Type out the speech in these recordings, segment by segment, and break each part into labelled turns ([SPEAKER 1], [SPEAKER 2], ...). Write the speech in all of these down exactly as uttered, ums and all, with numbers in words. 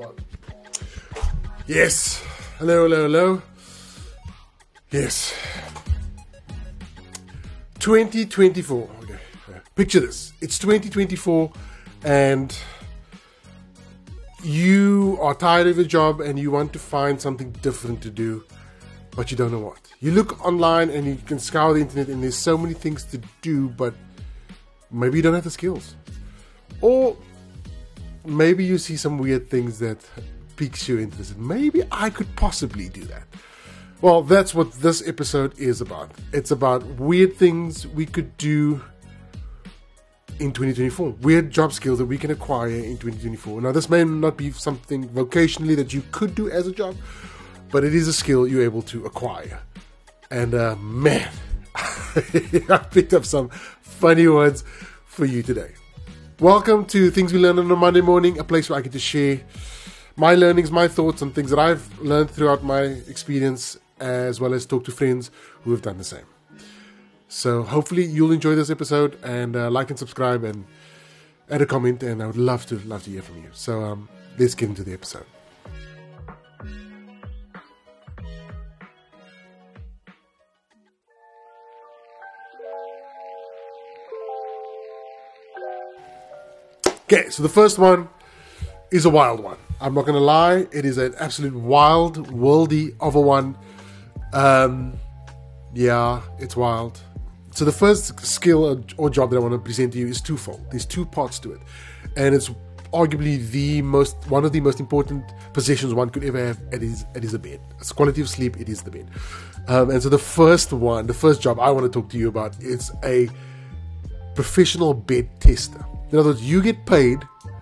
[SPEAKER 1] spot. Yes. Hello, hello, hello. Yes. twenty twenty-four. Okay. Picture this. It's twenty twenty-four and you are tired of your job and you want to find something different to do, but you don't know what. You look online and you can scour the internet and there's so many things to do, but maybe you don't have the skills. Or maybe you see some weird things that piques your interest. Maybe I could possibly do that. Well, that's what this episode is about. It's about weird things we could do in twenty twenty-four. Weird job skills that we can acquire in twenty twenty-four. Now, this may not be something vocationally that you could do as a job, but it is a skill you're able to acquire. And uh, man, I picked up some funny words for you today. Welcome to Things We Learn on a Monday Morning, a place where I get to share my learnings, my thoughts on things that I've learned throughout my experience, as well as talk to friends who have done the same. So hopefully you'll enjoy this episode, and uh, like and subscribe and add a comment, and I would love to love to hear from you. So um, let's get into the episode. Okay, so the first one is a wild one. I'm not going to lie, it is an absolute wild, worldy of a one. Um, yeah, it's wild. So the first skill or, or job that I want to present to you is twofold. There's two parts to it, and it's arguably the most one of the most important possessions one could ever have. It is it is a bed. It's quality of sleep. It is the bed. Um, and so the first one, the first job I want to talk to you about is a professional bed tester. In other words, you get paid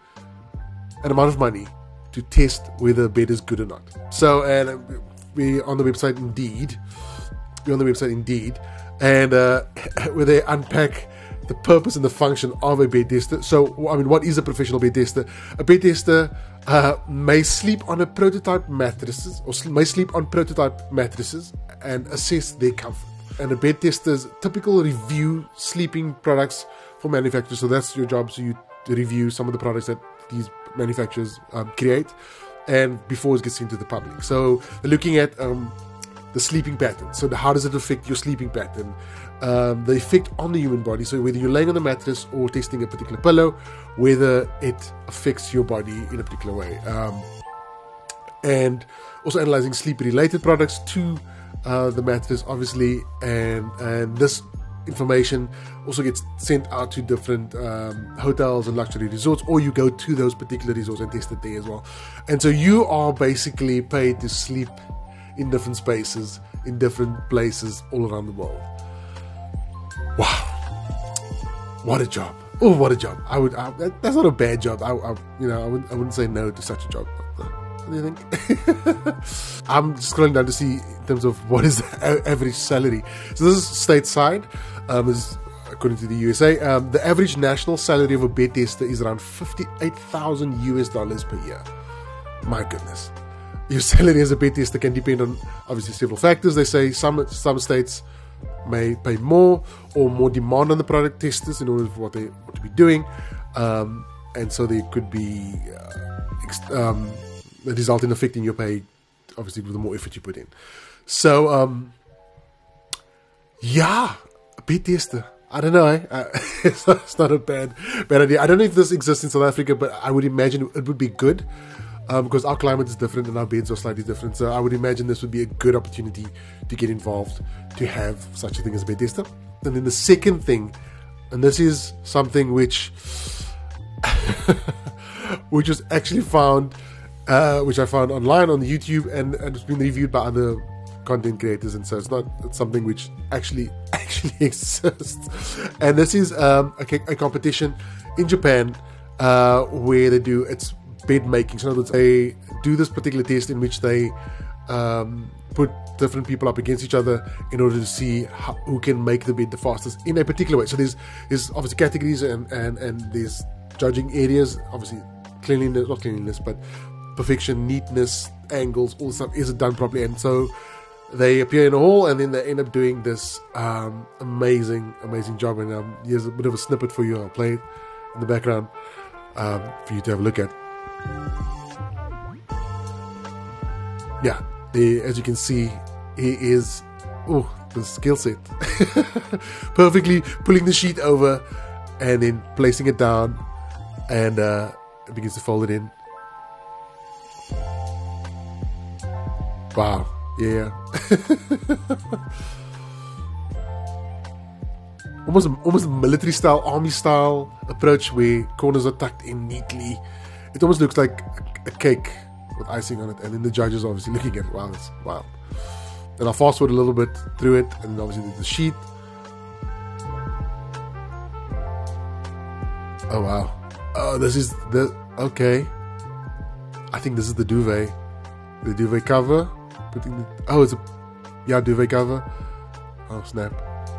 [SPEAKER 1] an amount of money to test whether a bed is good or not. So, and we on the website Indeed, we're on the website Indeed, and uh, where they unpack the purpose and the function of a bed tester. So, I mean, what is a professional bed tester? A bed tester uh, may sleep on a prototype mattresses, or sl- may sleep on prototype mattresses and assess their comfort. And a bed tester's typical review sleeping products for manufacturers. So that's your job. So you review some of the products that these manufacturers um, create, and before it gets into the public. So they're looking at um, the sleeping pattern. So the, how does it affect your sleeping pattern? Um, the effect on the human body. So whether you're laying on the mattress or testing a particular pillow, whether it affects your body in a particular way. Um, and also analyzing sleep-related products to uh, the mattress, obviously, and and this information also gets sent out to different um, hotels and luxury resorts, or you go to those particular resorts and test it there as well. And so you are basically paid to sleep in different spaces, in different places all around the world. Wow, what a job! Oh, what a job! I would. I, that, that's not a bad job. I, I you know, I wouldn't. I wouldn't say no to such a job. What do you think? I'm just scrolling down to see in terms of what is the average salary. So this is stateside. Um, this is according to the U S A. Um, the average national salary of a bed tester is around fifty-eight thousand U S dollars per year. My goodness. Your salary as a bed tester can depend on obviously several factors. They say some some states may pay more or more demand on the product testers in order for what they want to be doing. Um, and so there could be uh, ex- um, the result in affecting your pay, obviously, with the more effort you put in. So, um, yeah, a bed tester. I don't know. Eh? Uh, it's, not, it's not a bad bad idea. I don't know if this exists in South Africa, but I would imagine it would be good um, because our climate is different and our beds are slightly different. So I would imagine this would be a good opportunity to get involved, to have such a thing as a bed tester. And then the second thing, and this is something which which was actually found, uh, which I found online on YouTube, and, and it's been reviewed by other content creators, and so it's not it's something which actually actually exists. And this is um, a, a competition in Japan uh, where they do it's bed making. So in other words, they do this particular test in which they um, put different people up against each other in order to see how, who can make the bed the fastest in a particular way. So there's there's obviously categories and and and there's judging areas, obviously cleanliness, not cleanliness, but perfection, neatness, angles, all stuff is done properly. And so they appear in a hall, and then they end up doing this um, amazing, amazing job. And um, here's a bit of a snippet for you. I'll play it in the background um, for you to have a look at. yeah, he, as you can see, he is, oh, the skill set. Perfectly pulling the sheet over and then placing it down, and uh, begins to fold it in. Wow, yeah. almost, almost military style, army style approach where corners are tucked in neatly. It almost looks like a cake with icing on it, and then the judge is obviously looking at it. Wow, that's wild. And I'll fast forward a little bit through it, and then obviously the sheet. Oh wow. Oh, this is the, okay. I think this is the duvet. The duvet cover. Putting the, oh, it's a, yeah, duvet cover. Oh, snap.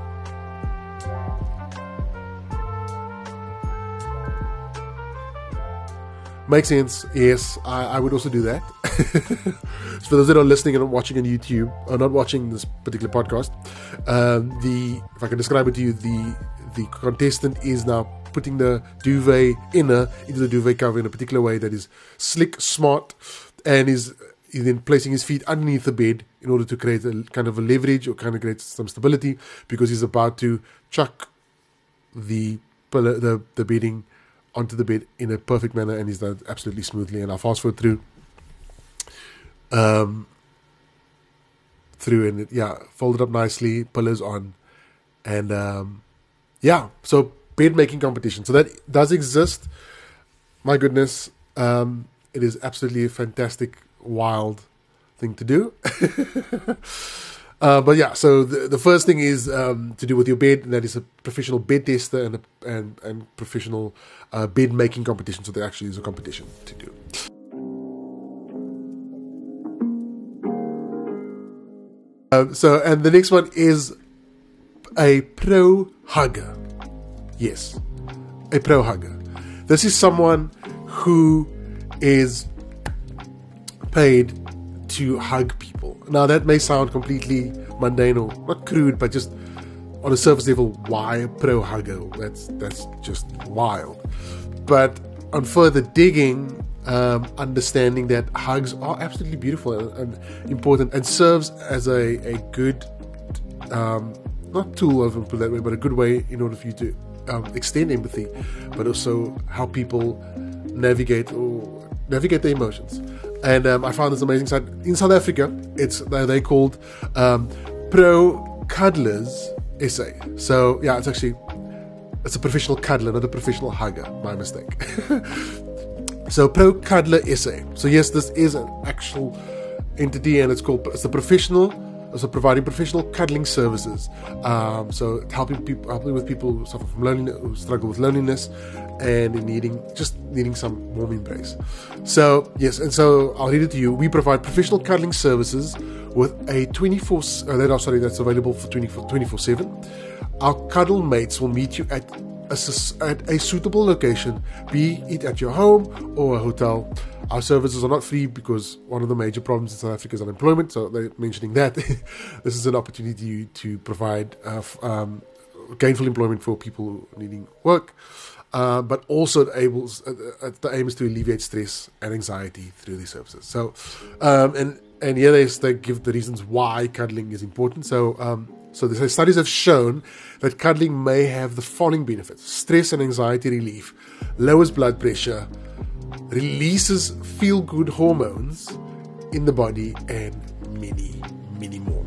[SPEAKER 1] Makes sense. Yes, I, I would also do that. So for those that are listening and watching on YouTube, or not watching this particular podcast, um, the if I can describe it to you, the the contestant is now putting the duvet inner into the duvet cover in a particular way that is slick, smart, and is, is then placing his feet underneath the bed in order to create a kind of a leverage or kind of create some stability, because he's about to chuck the pillow, the the bedding onto the bed in a perfect manner, and he's done it absolutely smoothly. And I'll fast forward through um through and it, yeah, folded up nicely, pillows on, and um yeah, so bed making competition, so that does exist. My goodness, um it is absolutely a fantastic, wild thing to do. Uh, but yeah, so the, the first thing is um, to do with your bed, and that is a professional bed tester and a, and, and professional uh, bed making competition. So there actually is a competition to do. Um, so, and the next one is a pro hugger. Yes, a pro hugger. This is someone who is paid to hug people. Now that may sound completely mundane or not crude, but just on a surface level, why a pro hugger? That's that's just wild. But on further digging, um, understanding that hugs are absolutely beautiful and, and important, and serves as a, a good um, not tool, I put that way, but a good way in order for you to um, extend empathy, but also help people navigate or navigate their emotions. And um, I found this amazing site in South Africa. It's they're called um, Pro Cuddlers S A. So yeah, it's actually it's a professional cuddler, not a professional hugger. My mistake. So Pro Cuddler S A. So yes, this is an actual entity, and it's called it's a professional. So providing professional cuddling services, um, so helping people, helping with people who suffer from loneliness, who struggle with loneliness, and needing just needing some warm embrace. So yes, and so I'll read it to you. We provide professional cuddling services with a twenty-four. Uh, that, oh, sorry, that's available for twenty-four seven. Our cuddle mates will meet you at a, at a suitable location, be it at your home or a hotel. Our services are not free because one of the major problems in South Africa is unemployment. So they're mentioning that this is an opportunity to provide uh, um, gainful employment for people needing work, uh, but also it enables, uh, the aim is to alleviate stress and anxiety through these services. So, um, and and here they, they give the reasons why cuddling is important. So, um, so the studies have shown that cuddling may have the following benefits: stress and anxiety relief, lowers blood pressure, releases feel-good hormones in the body, and many, many more.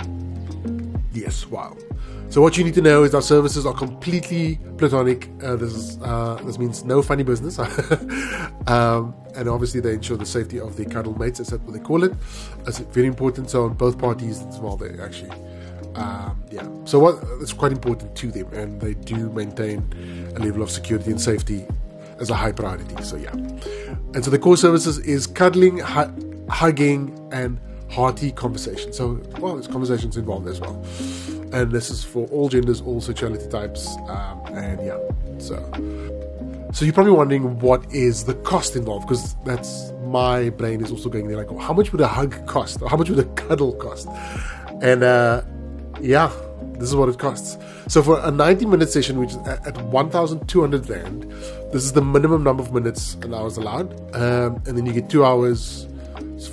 [SPEAKER 1] Yes, wow. So what you need to know is our services are completely platonic. Uh, this is uh, this means no funny business. um, and obviously they ensure the safety of their cuddle mates. That's what they call it. That's very important. So on both parties as well, they actually, um, yeah. So what it's quite important to them, and they do maintain a level of security and safety as a high priority. So yeah, and so the core services is cuddling, hu- hugging, and hearty conversation. So well, there's conversations involved as well, and this is for all genders, all sexuality types, um, and yeah. So, so you're probably wondering what is the cost involved, because that's my brain is also going there like, oh, how much would a hug cost, or how much would a cuddle cost? And uh, yeah. This is what it costs. So for a ninety minute session, which is at one thousand two hundred rand, this is the minimum number of minutes and hours allowed. Um, and then you get two hours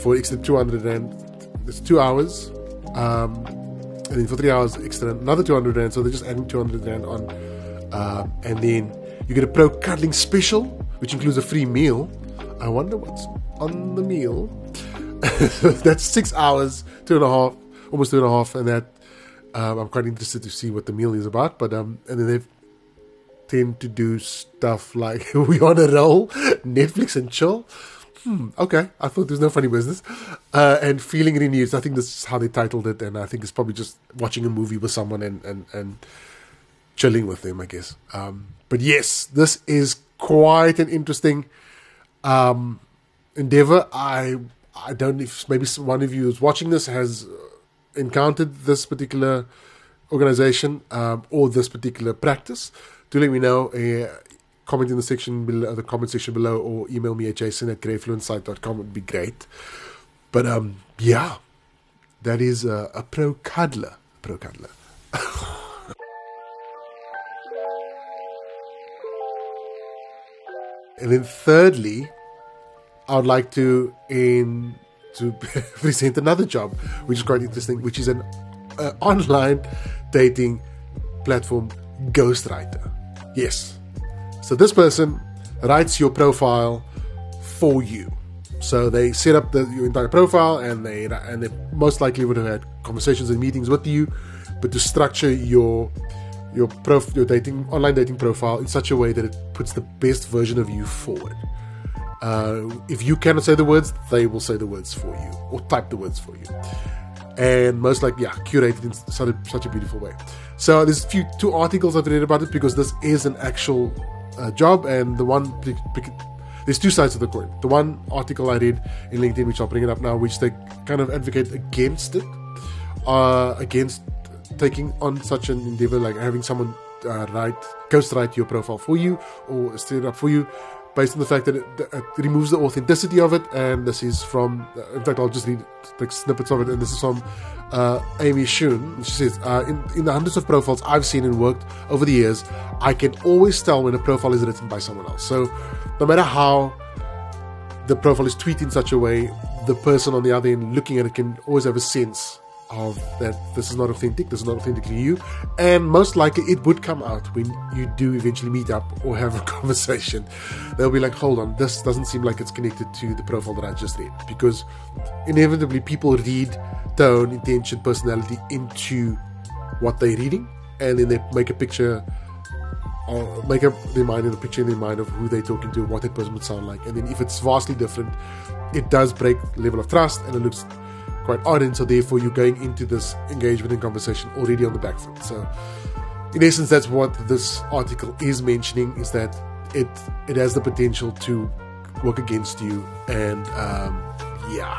[SPEAKER 1] for extra two hundred rand. It's two hours. Um, and then for three hours extra, another two hundred rand. So they're just adding two hundred rand on. Uh, and then you get a pro cuddling special, which includes a free meal. I wonder what's on the meal. That's six hours, two and a half, almost two and a half. And that um, I'm quite interested to see what the meal is about. But um, and then they've tend to do stuff like we on a roll, Netflix and chill. Hmm, okay, I thought there was no funny business. Uh, and feeling renewed. I think this is how they titled it, and I think it's probably just watching a movie with someone and and, and chilling with them, I guess. Um, but yes, this is quite an interesting um, endeavor. I I don't know if maybe one of you who's watching this has encountered this particular organization um, or this particular practice. Do let me know. Uh, comment in the section below, the comment section below, or email me at jason at greyfluentsite dot com. It would be great. But um, yeah, that is a, a pro cuddler. Pro cuddler. And then thirdly, I would like to in to present another job, which is quite interesting, which is an uh, online dating platform ghostwriter. Yes. So this person writes your profile for you. So they set up the, your entire profile, and they and they most likely would have had conversations and meetings with you, but to structure your your prof, your dating online dating profile in such a way that it puts the best version of you forward. Uh, if you cannot say the words, they will say the words for you, or type the words for you. And most likely, yeah, curated in such a, such a beautiful way. So there's a few two articles I've read about it, because this is an actual uh, job, and the one there's two sides of the coin. The one article I read in LinkedIn, which I'll bring it up now, which they kind of advocate against it, uh, against taking on such an endeavor, like having someone uh, write, ghost write your profile for you or set it up for you, based on the fact that it, it removes the authenticity of it. And this is from, in fact, I'll just read like snippets of it, and this is from uh, Amy Schoon. She says, uh, in, in the hundreds of profiles I've seen and worked over the years, I can always tell when a profile is written by someone else. So no matter how the profile is tweeted in such a way, the person on the other end looking at it can always have a sense of that this is not authentic, this is not authentically you, and most likely it would come out when you do eventually meet up or have a conversation. They'll be like, hold on, this doesn't seem like it's connected to the profile that I just read, because inevitably people read tone, intention, personality into what they're reading, and then they make a picture or make up their mind in a picture in their mind of who they're talking to, what that person would sound like. And then if it's vastly different, it does break the level of trust, and it looks quite odd, and so therefore you're going into this engagement and conversation already on the back foot. So in essence, that's what this article is mentioning, is that it it has the potential to work against you. And um, yeah,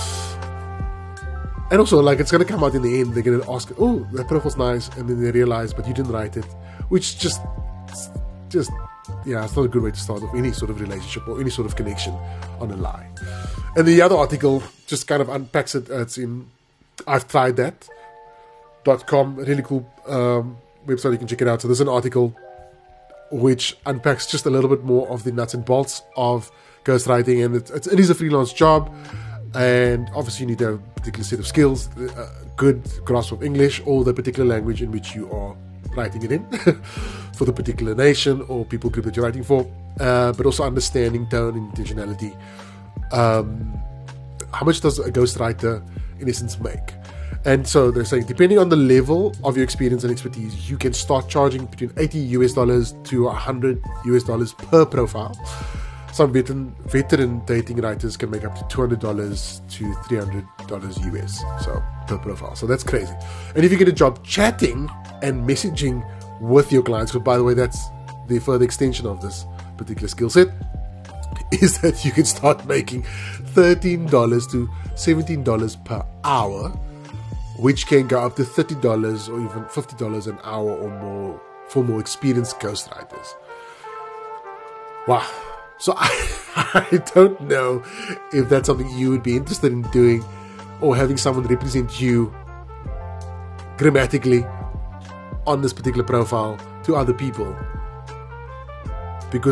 [SPEAKER 1] and also, like, it's going to come out in the end, they're going to ask, oh, that profile's nice, and then they realize, but you didn't write it, which just just yeah, it's not a good way to start off any sort of relationship or any sort of connection on a lie. And the other article just kind of unpacks it. It's in I've tried that dot com, really cool um, website, you can check it out. So there's an article which unpacks just a little bit more of the nuts and bolts of ghostwriting, and it, it is a freelance job, and obviously you need to have a particular set of skills, a good grasp of English or the particular language in which you are writing it in for the particular nation or people group that you're writing for, uh, but also understanding tone and intentionality. Um, how much does a ghostwriter in essence make? And so they're saying, depending on the level of your experience and expertise, you can start charging between eighty US dollars to one hundred US dollars per profile. Some veteran, veteran dating writers can make up to two hundred dollars to three hundred dollars U S, so per profile. So that's crazy. And if you get a job chatting and messaging with your clients, because by the way, that's the further extension of this particular skill set, is that you can start making thirteen dollars to seventeen dollars per hour, which can go up to thirty dollars or even fifty dollars an hour or more for more experienced ghostwriters. Wow. So I, I don't know if that's something you would be interested in doing, or having someone represent you grammatically on this particular profile to other people. Because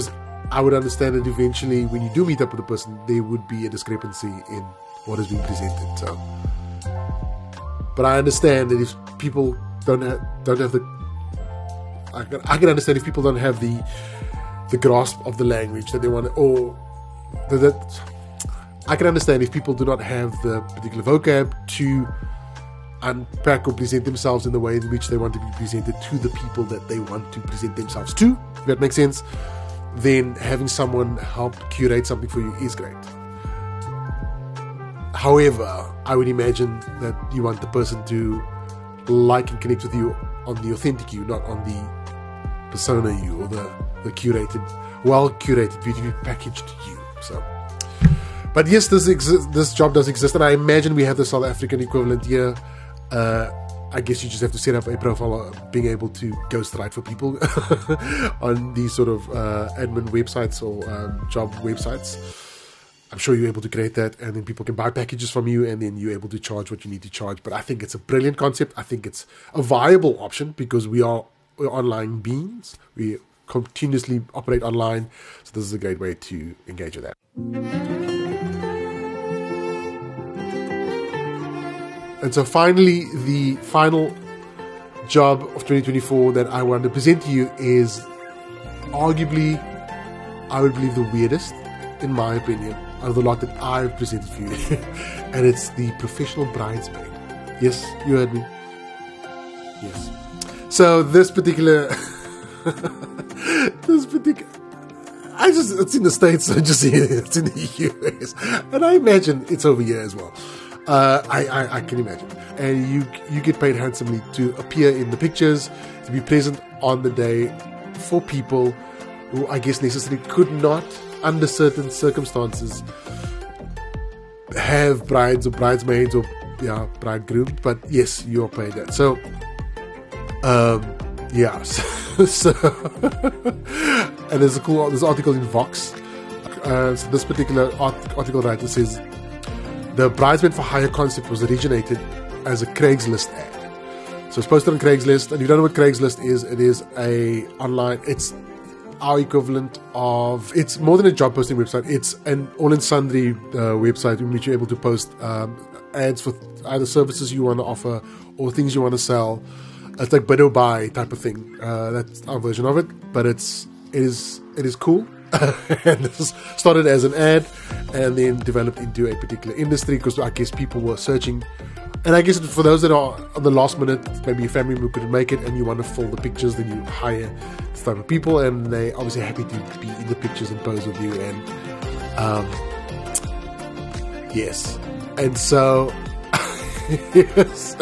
[SPEAKER 1] I would understand that eventually when you do meet up with a person, there would be a discrepancy in what is being presented. So, but I understand that if people don't have, don't have the, I can, I can understand if people don't have the the grasp of the language that they want to, or that, that I can understand if people do not have the particular vocab to unpack or present themselves in the way in which they want to be presented to the people that they want to present themselves to, if that makes sense. Then having someone help curate something for you is great. However, I would imagine that you want the person to like and connect with you on the authentic you, not on the persona you, or the, the curated, well curated, beautifully packaged you. So, but yes, this exi- this job does exist, and I imagine we have the South African equivalent here. Uh, I guess you just have to set up a profile of being able to ghostwrite for people on these sort of uh, admin websites or um, job websites. I'm sure you're able to create that, and then people can buy packages from you, and then you're able to charge what you need to charge. But I think it's a brilliant concept. I think it's a viable option because we are we're online beings. We continuously operate online, so this is a great way to engage with that. And so finally, the final job of twenty twenty-four that I want to present to you is arguably, I would believe, the weirdest, in my opinion, out of the lot that I've presented for you. And it's the professional bridesmaid. Yes, you heard me. Yes. So this particular... this particular... I just, it's in the States, so just it's in the U S. And I imagine it's over here as well. Uh, I, I, I can imagine. And you you get paid handsomely to appear in the pictures, to be present on the day for people who I guess necessarily could not, under certain circumstances, have brides or bridesmaids or yeah, bridegrooms. But yes, you are paid that. So, um, yeah. so, and there's a cool there's an article in Vox. Uh, so this particular art, article writer says, the bridesmaid for hire concept was originated as a Craigslist ad. So it's posted on Craigslist, and if you don't know what Craigslist is, it is a online, it's our equivalent of, it's more than a job posting website, it's an all in sundry uh, website in which you're able to post um, ads for either services you want to offer or things you want to sell. It's like bid or buy type of thing. Uh, that's our version of it, but it's, it is, it is cool. And this started as an ad and then developed into a particular industry because I guess people were searching. And I guess for those that are on the last minute, maybe a family member couldn't make it and you want to fill the pictures, then you hire this type of people, and they're obviously happy to be in the pictures and pose with you. And um, yes, and so yes,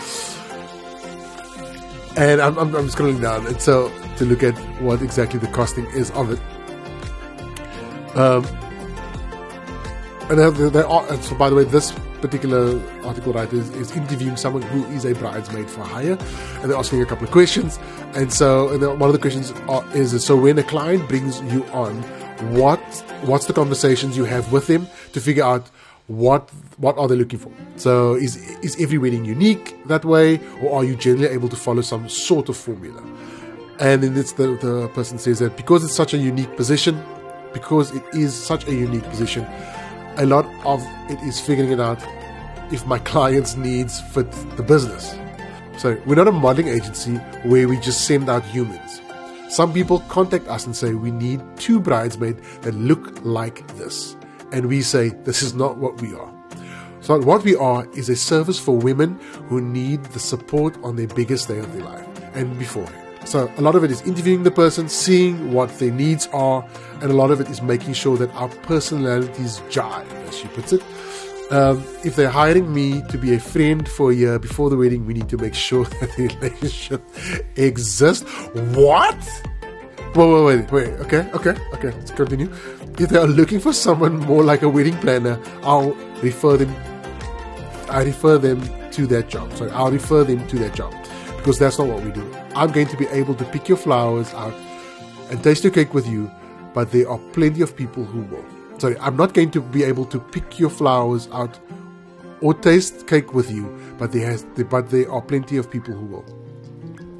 [SPEAKER 1] and I'm, I'm, I'm scrolling down, and so to look at what exactly the costing is of it. Um, and they, they are, so by the way, this particular article writer is, is interviewing someone who is a bridesmaid for hire, and they're asking a couple of questions. And so, and one of the questions are, is: so when a client brings you on, what what's the conversations you have with them to figure out what what are they looking for? So is is every wedding unique that way, or are you generally able to follow some sort of formula? And then it's the the person says that because it's such a unique position. Because it is such a unique position, a lot of it is figuring it out if my client's needs fit the business. So we're not a modeling agency where we just send out humans. Some people contact us and say, we need two bridesmaids that look like this. And we say, this is not what we are. So what we are is a service for women who need the support on their biggest day of their life and beforehand. So a lot of it is interviewing the person, seeing what their needs are, and a lot of it is making sure that our personalities jive, as she puts it. Um, if they're hiring me to be a friend for a year before the wedding, we need to make sure that the relationship exists. What? Wait, wait, wait, wait. Okay, okay, okay. Let's continue. If they are looking for someone more like a wedding planner, I'll refer them. I refer them to that job. Sorry, I'll refer them to that job. Because that's not what we do. I'm going to be able to pick your flowers out and taste your cake with you, but there are plenty of people who will. Sorry, I'm not going to be able to pick your flowers out or taste cake with you, but there has, but there are plenty of people who will.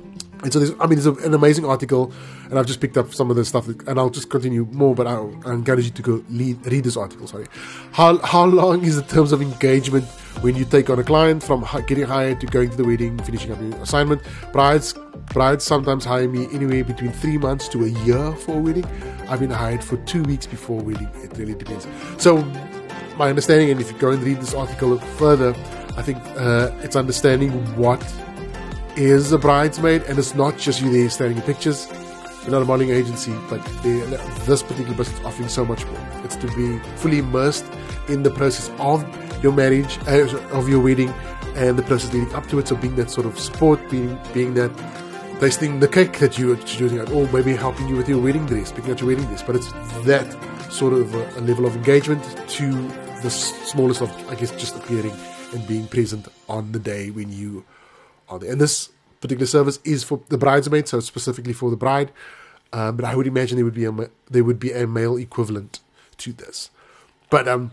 [SPEAKER 1] And so, there's, I mean, there's an amazing article, and I've just picked up some of the stuff, that, and I'll just continue more, but I'll, I encourage you to go lead, read this article, sorry. How how long is the terms of engagement when you take on a client, from getting hired to going to the wedding, finishing up your assignment? Brides, brides sometimes hire me anywhere between three months to a year for a wedding. I've been hired for two weeks before a wedding. It really depends. So, my understanding, and if you go and read this article further, I think uh, it's understanding what is a bridesmaid, and it's not just you there standing in pictures. You're not a modeling agency, but this particular business is offering so much more. It's to be fully immersed in the process of your marriage, uh, of your wedding, and the process leading up to it. So being that sort of support, being being that tasting the cake that you are choosing, or maybe helping you with your wedding dress, picking out your wedding dress. But it's that sort of a, a level of engagement to the smallest of, I guess, just appearing and being present on the day when you are there. And this particular service is for the bridesmaid, so it's specifically for the bride. Um, but I would imagine there would be a there would be a male equivalent to this. But um,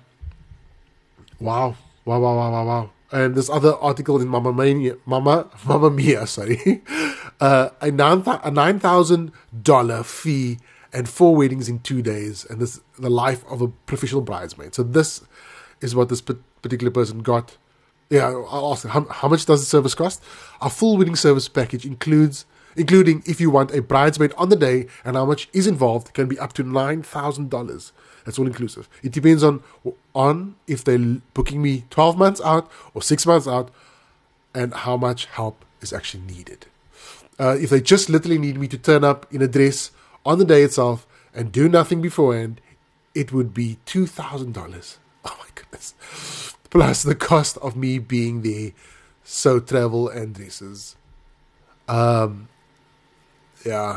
[SPEAKER 1] wow, wow, wow, wow, wow, wow. And this other article in Mama Mania, Mama Mama Mia, sorry, uh, a nine a nine thousand dollar fee and four weddings in two days, and this the life of a professional bridesmaid. So this is what this particular person got. Yeah, I'll ask them, how, how much does the service cost? Our full wedding service package includes, including if you want a bridesmaid on the day, and how much is involved, can be up to nine thousand dollars. That's all inclusive. It depends on on if they're booking me twelve months out or six months out, and how much help is actually needed. Uh, if they just literally need me to turn up in a dress on the day itself and do nothing beforehand, it would be two thousand dollars. Oh my goodness. Plus the cost of me being there, so travel and dresses. Um, yeah.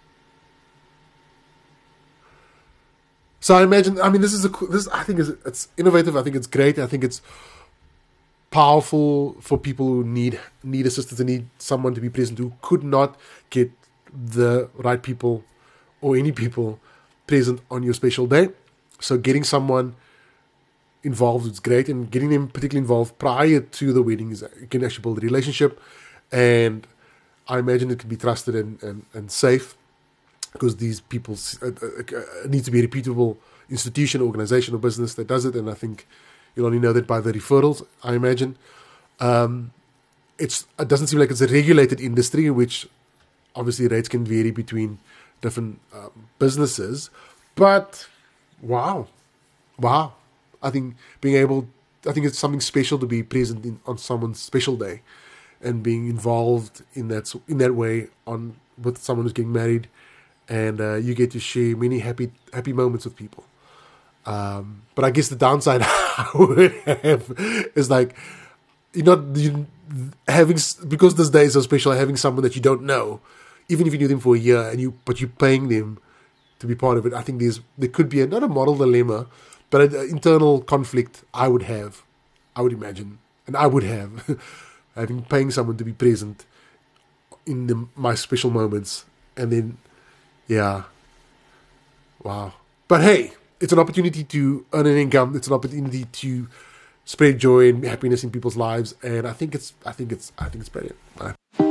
[SPEAKER 1] So I imagine, I mean, this is a, this, I think is, it's innovative. I think it's great. I think it's powerful for people who need, need assistance and need someone to be present, who could not get the right people or any people present on your special day. So getting someone involved is great, and getting them particularly involved prior to the wedding is, you can actually build a relationship, and I imagine it can be trusted and, and, and safe, because these people uh, uh, need to be a reputable institution, organization, or business that does it, and I think you'll only know that by the referrals, I imagine. Um, it's it doesn't seem like it's a regulated industry, in which obviously rates can vary between different uh, businesses, but wow, wow. I think being able, I think it's something special to be present in, on someone's special day, and being involved in that in that way on with someone who's getting married, and uh, you get to share many happy happy moments with people. Um, but I guess the downside I would have is like, you're not you, having, because this day is so special, having someone that you don't know, even if you knew them for a year, and you but you're paying them to be part of it. I think there's there could be a, not a moral dilemma, but an internal conflict I would have, I would imagine, and I would have, having paying someone to be present in the, my special moments, and then, yeah, wow. But hey, it's an opportunity to earn an income. It's an opportunity to spread joy and happiness in people's lives, and I think it's, I think it's, I think it's brilliant. Right?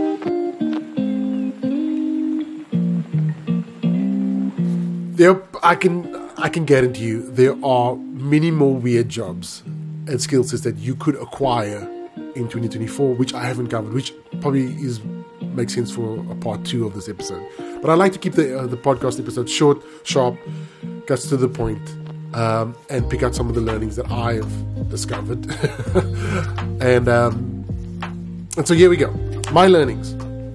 [SPEAKER 1] Yep, I can. I can guarantee you there are many more weird jobs and skill sets that you could acquire in twenty twenty-four, which I haven't covered, which probably is makes sense for a part two of this episode. But I like to keep the uh, the podcast episode short, sharp, gets to the point, um, and pick out some of the learnings that I have discovered. and um, and so here we go. My learnings.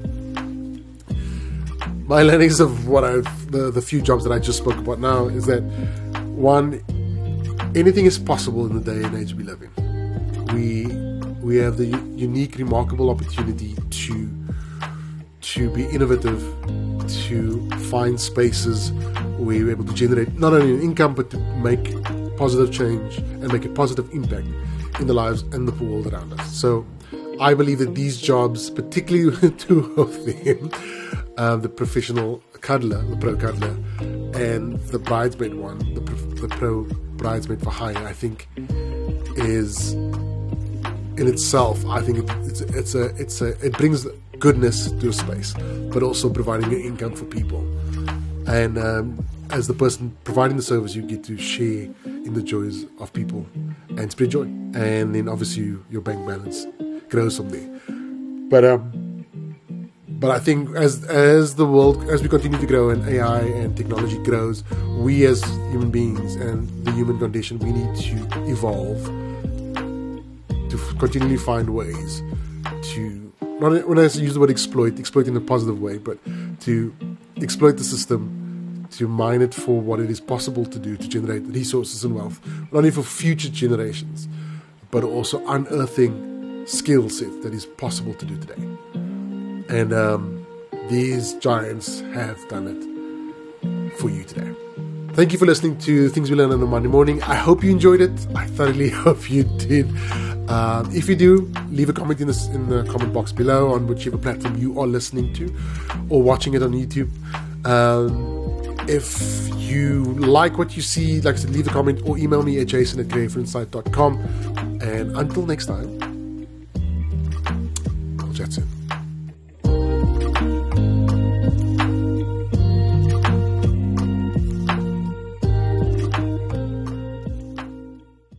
[SPEAKER 1] My learnings of what I've, the, the few jobs that I just spoke about now, is that, one, anything is possible in the day and age we live in. We we have the u- unique, remarkable opportunity to to be innovative, to find spaces where we're able to generate not only an income, but to make positive change and make a positive impact in the lives and the world around us. So I believe that these jobs, particularly two of them, Uh, the professional cuddler, the pro cuddler, and the bridesmaid one, the pro, the pro bridesmaid for hire, I think is in itself. I think it, it's it's a it's a it brings goodness to a space, but also providing an income for people. And um, as the person providing the service, you get to share in the joys of people and spread joy. And then obviously you, your bank balance grows from there. But um, but I think as as the world, as we continue to grow and A I and technology grows, we as human beings and the human condition, we need to evolve to f- continually find ways to, not when I use the word exploit, exploit in a positive way, but to exploit the system, to mine it for what it is possible to do to generate resources and wealth, not only for future generations, but also unearthing skill set that is possible to do today. And um, these giants have done it for you today. Thank you for listening to Things We Learn on a Monday Morning. I hope you enjoyed it. I thoroughly hope you did. Um, if you do, leave a comment in the, in the comment box below on whichever platform you are listening to or watching it on YouTube. Um, if you like what you see, like I said, leave a comment or email me at jason at creative insight dot com. And until next time, I'll chat soon.